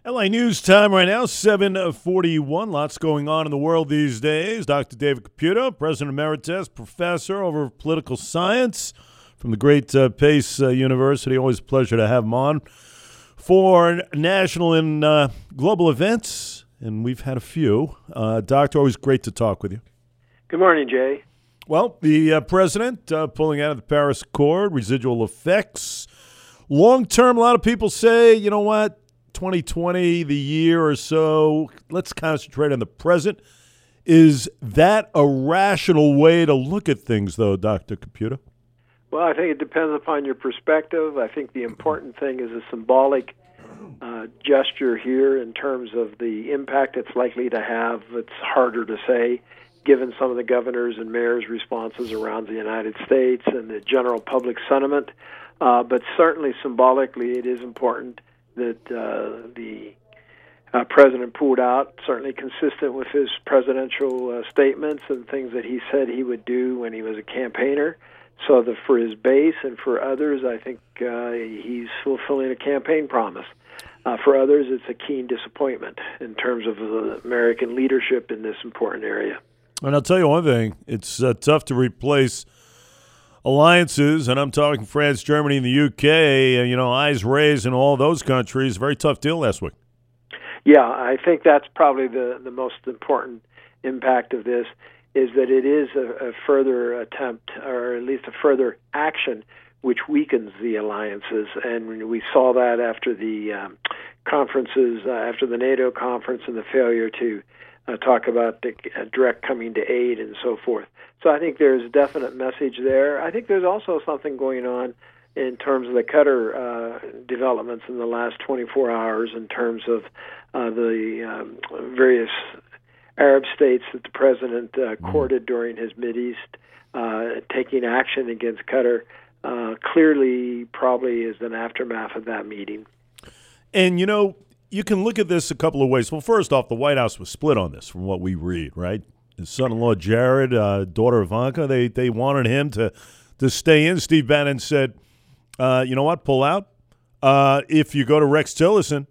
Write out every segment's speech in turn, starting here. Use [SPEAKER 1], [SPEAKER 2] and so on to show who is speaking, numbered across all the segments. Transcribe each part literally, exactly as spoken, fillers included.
[SPEAKER 1] L A News time right now, seven forty-one. Lots going on in the world these days. Doctor David Caputo, President Emeritus, Professor over Political Science from the great uh, Pace uh, University. Always a pleasure to have him on for national and uh, global events, and we've had a few. Uh, doctor, always great to talk with you.
[SPEAKER 2] Good morning, Jay.
[SPEAKER 1] Well, the uh, president uh, pulling out of the Paris Accord, residual effects. Long term, a lot of people say, you know what, twenty twenty, the year or so, let's concentrate on the present. Is that a rational way to look at things, though, Doctor Caputo?
[SPEAKER 2] Well, I think it depends upon your perspective. I think the important thing is a symbolic uh, gesture here in terms of the impact it's likely to have. It's harder to say, given some of the governors' and mayors' responses around the United States and the general public sentiment. Uh, but certainly symbolically, it is important that uh, the uh, president pulled out, certainly consistent with his presidential uh, statements and things that he said he would do when he was a campaigner. So that for his base and for others, I think uh, he's fulfilling a campaign promise. Uh, for others, it's a keen disappointment in terms of the American leadership in this important area.
[SPEAKER 1] And I'll tell you one thing, it's uh, tough to replace alliances, and I'm talking France, Germany, and the U K, you know, eyes raised in all those countries. Very tough deal last week.
[SPEAKER 2] Yeah, I think that's probably the, the most important impact of this, is that it is a, a further attempt, or at least a further action, which weakens the alliances. And we saw that after the um, conferences, uh, after the NATO conference and the failure to uh, talk about the uh, direct coming to aid and so forth. So I think there's a definite message there. I think there's also something going on in terms of the Qatar uh, developments in the last twenty-four hours in terms of uh, the um, various Arab states that the president uh, courted during his Mideast, uh, taking action against Qatar, uh, clearly probably is an aftermath of that meeting.
[SPEAKER 1] And, you know, you can look at this a couple of ways. Well, first off, the White House was split on this from what we read, right? His son-in-law Jared, uh, daughter Ivanka, they they wanted him to, to stay in. Steve Bannon said, uh, you know what, pull out. Uh, if you go to Rex Tillerson,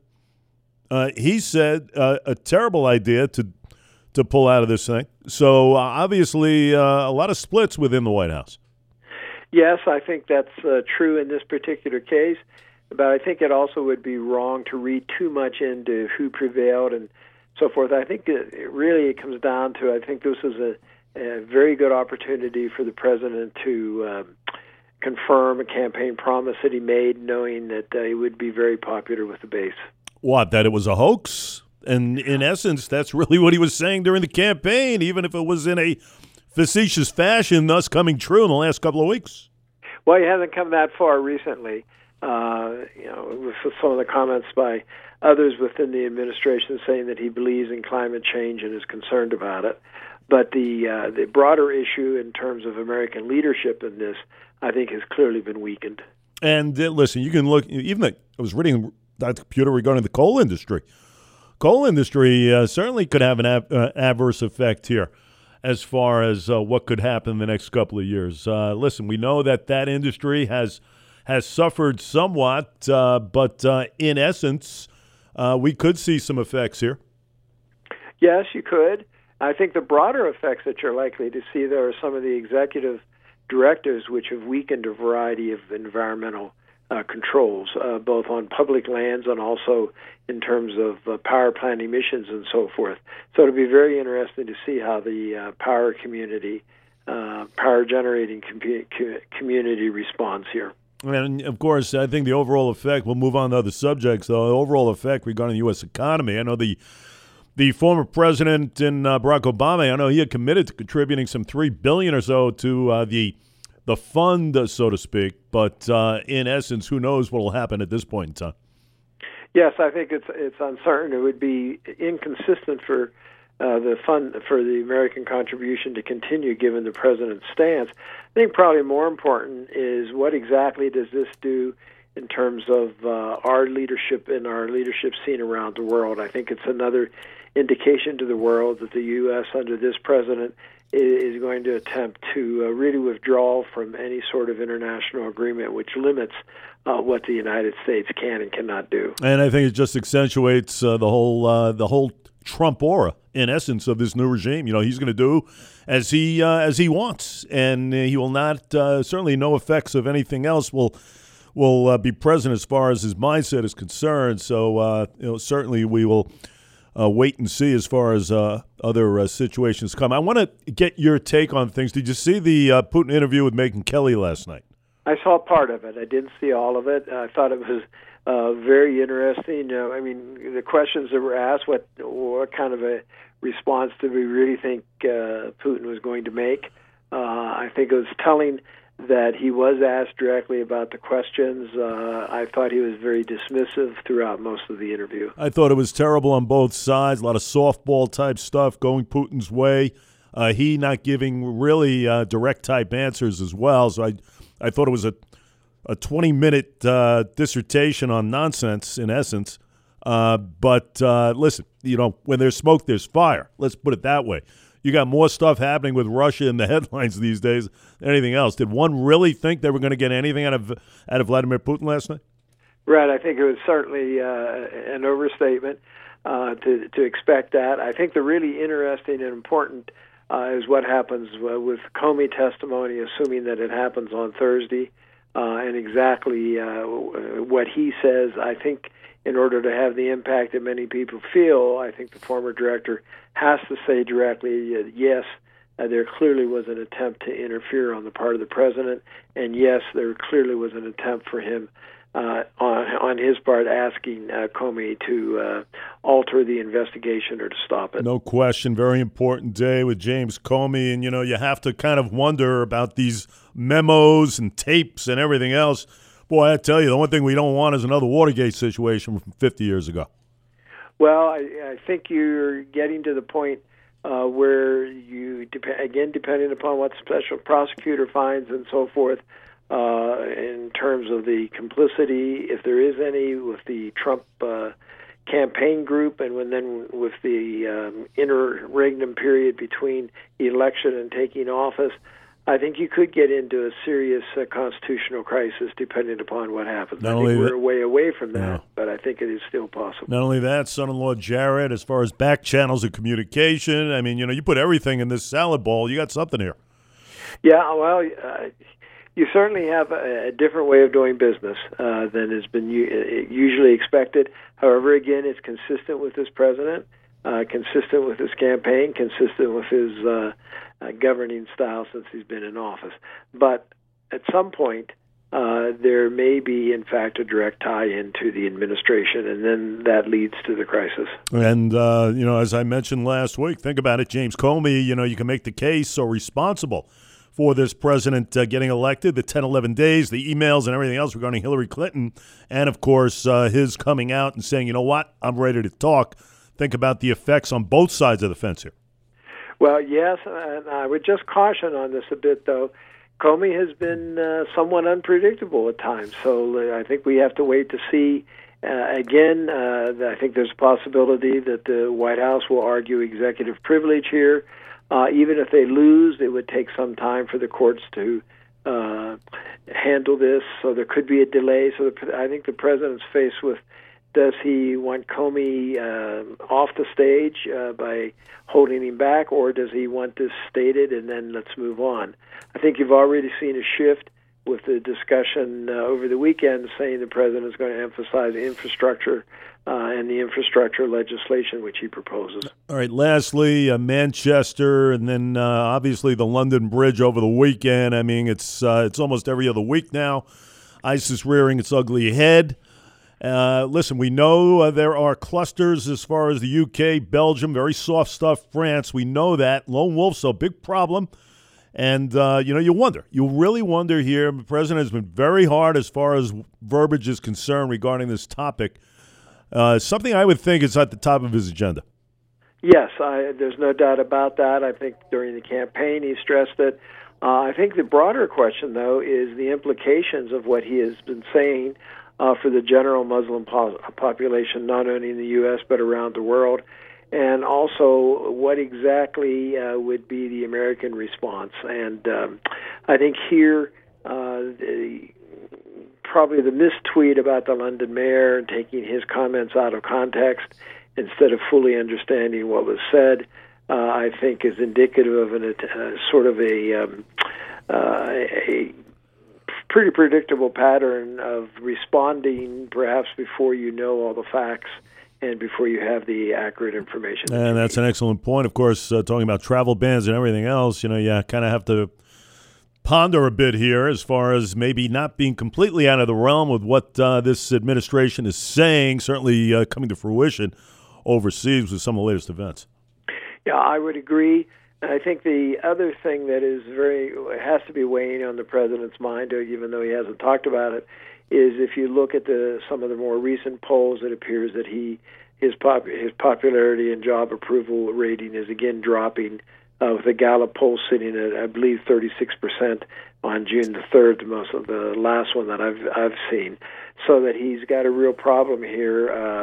[SPEAKER 1] uh, he said uh, a terrible idea to to pull out of this thing. So, uh, obviously, uh, a lot of splits within the White House.
[SPEAKER 2] Yes, I think that's uh, true in this particular case, but I think it also would be wrong to read too much into who prevailed and so forth. I think it, it really it comes down to, I think this is a, a very good opportunity for the president to um, confirm a campaign promise that he made, knowing that uh, he would be very popular with the base.
[SPEAKER 1] What, that it was a hoax? And in essence, that's really what he was saying during the campaign, even if it was in a facetious fashion, thus coming true in the last couple of weeks.
[SPEAKER 2] Well, he hasn't come that far recently. Uh, you know, with some of the comments by others within the administration saying that he believes in climate change and is concerned about it. But the uh, the broader issue in terms of American leadership in this, I think, has clearly been weakened.
[SPEAKER 1] And uh, listen, you can look, even the, I was reading Doctor Caputo regarding the coal industry. Coal industry uh, certainly could have an ab- uh, adverse effect here as far as uh, what could happen in the next couple of years. Uh, listen, we know that that industry has has suffered somewhat, uh, but uh, in essence, uh, we could see some effects here.
[SPEAKER 2] Yes, you could. I think the broader effects that you're likely to see there are some of the executive directives which have weakened a variety of environmental uh, controls, uh, both on public lands and also in terms of uh, power plant emissions and so forth. So it'll be very interesting to see how the uh, power community, uh, power generating com- community responds here.
[SPEAKER 1] And, of course, I think the overall effect, we'll move on to other subjects, though, the overall effect regarding the U S economy. I know the the former president in uh, Barack Obama, I know he had committed to contributing some three billion dollars or so to uh, the the fund, uh, so to speak. But uh, in essence, who knows what will happen at this point in time?
[SPEAKER 2] Yes, I think it's it's uncertain. It would be inconsistent for uh, the fund for the American contribution to continue, given the president's stance. I think probably more important is what exactly does this do in terms of uh, our leadership and our leadership seen around the world. I think it's another indication to the world that the U S under this president is going to attempt to uh, really withdraw from any sort of international agreement which limits uh, what the United States can and cannot do.
[SPEAKER 1] And I think it just accentuates uh, the whole uh, the whole Trump aura, in essence, of this new regime. You know, he's going to do as he uh, as he wants, and he will not uh, certainly no effects of anything else will will uh, be present as far as his mindset is concerned. So, uh, you know, certainly we will uh, wait and see as far as uh, other uh, situations come. I want to get your take on things. Did you see the uh, Putin interview with Megyn Kelly last night?
[SPEAKER 2] I saw part of it. I didn't see all of it. I thought it was uh, very interesting. Uh, I mean, the questions that were asked, what what kind of a response did we really think uh, Putin was going to make? Uh, I think it was telling that he was asked directly about the questions. Uh, I thought he was very dismissive throughout most of the interview.
[SPEAKER 1] I thought it was terrible on both sides, a lot of softball-type stuff going Putin's way. Uh, he not giving really uh, direct-type answers as well. So I I thought it was a a twenty-minute uh, dissertation on nonsense, in essence. Uh, but uh, listen, you know, when there's smoke, there's fire. Let's put it that way. You got more stuff happening with Russia in the headlines these days than anything else. Did one really think they were going to get anything out of out of Vladimir Putin last night?
[SPEAKER 2] Right. I think it was certainly uh, an overstatement uh, to to expect that. I think the really interesting and important uh, is what happens uh, with Comey testimony, assuming that it happens on Thursday, uh, and exactly uh, what he says. I think in order to have the impact that many people feel, I think the former director has to say directly, uh, yes, uh, there clearly was an attempt to interfere on the part of the president, and yes, there clearly was an attempt for him uh, on, on his part asking uh, Comey to uh, alter the investigation or to stop it.
[SPEAKER 1] No question. Very important day with James Comey, and, you know, you have to kind of wonder about these memos and tapes and everything else. Boy, I tell you, the one thing we don't want is another Watergate situation from fifty years ago.
[SPEAKER 2] Well, I, I think you're getting to the point uh, where you, dep- again, depending upon what the special prosecutor finds and so forth, uh, in terms of the complicity, if there is any, with the Trump uh, campaign group, and when then with the um, interregnum period between election and taking office, I think you could get into a serious uh, constitutional crisis depending upon what happens.
[SPEAKER 1] Not
[SPEAKER 2] I think
[SPEAKER 1] only
[SPEAKER 2] we're
[SPEAKER 1] that,
[SPEAKER 2] way away from that,
[SPEAKER 1] yeah.
[SPEAKER 2] but I think it is still possible.
[SPEAKER 1] Not only that, son-in-law Jared, as far as back channels of communication, I mean, you know, you put everything in this salad bowl, you got something here.
[SPEAKER 2] Yeah, well, uh, you certainly have a, a different way of doing business uh, than has been u- usually expected. However, again, it's consistent with this president, uh, consistent with his campaign, consistent with his uh, uh, governing style since he's been in office. But at some point, uh, there may be, in fact, a direct tie into the administration, and then that leads to the crisis.
[SPEAKER 1] And, uh, you know, as I mentioned last week, think about it, James Comey, you know, you can make the case so responsible for this president uh, getting elected, the ten, eleven days, the emails and everything else regarding Hillary Clinton, and, of course, uh, his coming out and saying, you know what, I'm ready to talk. Think about the effects on both sides of the fence here.
[SPEAKER 2] Well, yes, and I would just caution on this a bit, though. Comey has been uh, somewhat unpredictable at times, so uh, I think we have to wait to see. Uh, again, uh, I think there's a possibility that the White House will argue executive privilege here. Uh, even if they lose, it would take some time for the courts to uh, handle this, so there could be a delay. So the, I think the president's faced with, does he want Comey uh, off the stage uh, by holding him back, or does he want this stated and then let's move on? I think you've already seen a shift with the discussion uh, over the weekend saying the president is going to emphasize infrastructure uh, and the infrastructure legislation which he proposes.
[SPEAKER 1] All right, lastly, uh, Manchester, and then uh, obviously the London Bridge over the weekend. I mean, it's uh, it's almost every other week now. ISIS rearing its ugly head. Uh, listen, we know uh, there are clusters as far as the U K, Belgium, very soft stuff, France. We know that. Lone wolf's a big problem. And, uh, you know, you wonder. You really wonder here. The president has been very hard as far as verbiage is concerned regarding this topic. Uh, something I would think is at the top of his agenda.
[SPEAKER 2] Yes, I, there's no doubt about that. I think during the campaign he stressed it. Uh, I think the broader question, though, is the implications of what he has been saying uh, for the general Muslim po- population, not only in the U S but around the world. and also what exactly uh, would be the American response. And um, I think here, uh, the, probably the mistweet about the London mayor and taking his comments out of context instead of fully understanding what was said, uh, I think is indicative of an, uh, sort of a, um, uh, a pretty predictable pattern of responding perhaps before you know all the facts and before you have the accurate information.
[SPEAKER 1] And that's an excellent point. Of course, uh, talking about travel bans and everything else, you know, you kind of have to ponder a bit here as far as maybe not being completely out of the realm with what uh, this administration is saying, certainly uh, coming to fruition overseas with some of the latest events.
[SPEAKER 2] Yeah, I would agree. I think the other thing that is very has to be weighing on the president's mind, even though he hasn't talked about it, is if you look at the some of the more recent polls, it appears that he his pop, his popularity and job approval rating is again dropping, uh, with the Gallup poll sitting at I believe thirty-six percent on June the third, the most of the last one that I've I've seen. So that he's got a real problem here uh,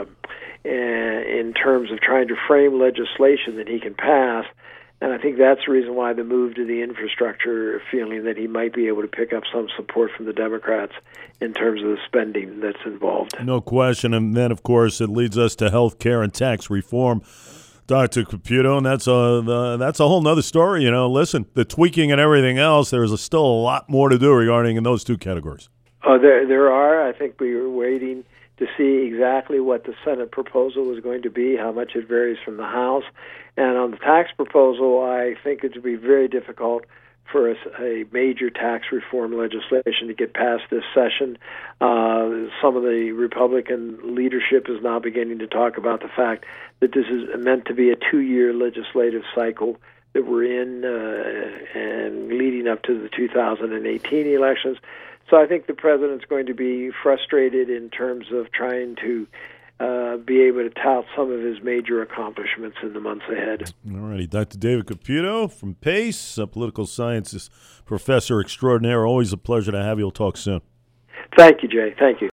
[SPEAKER 2] in terms of trying to frame legislation that he can pass. And I think that's the reason why the move to the infrastructure, feeling that he might be able to pick up some support from the Democrats in terms of the spending that's involved.
[SPEAKER 1] No question. And then, of course, it leads us to health care and tax reform, Doctor Caputo, and that's a, the, that's a whole nother story. You know, listen, the tweaking and everything else, there's a, still a lot more to do regarding in those two categories.
[SPEAKER 2] Oh, there, there are. I think we were waiting to see exactly what the Senate proposal was going to be, how much it varies from the House. And on the tax proposal, I think it would be very difficult for a, a major tax reform legislation to get passed this session. Uh, some of the Republican leadership is now beginning to talk about the fact that this is meant to be a two-year legislative cycle that we're in uh, and leading up to the two thousand eighteen elections. So I think the president's going to be frustrated in terms of trying to uh, be able to tout some of his major accomplishments in the months ahead.
[SPEAKER 1] All righty. Doctor David Caputo from Pace, a political sciences professor extraordinaire. Always a pleasure to have you. We'll talk soon.
[SPEAKER 2] Thank you, Jay. Thank you.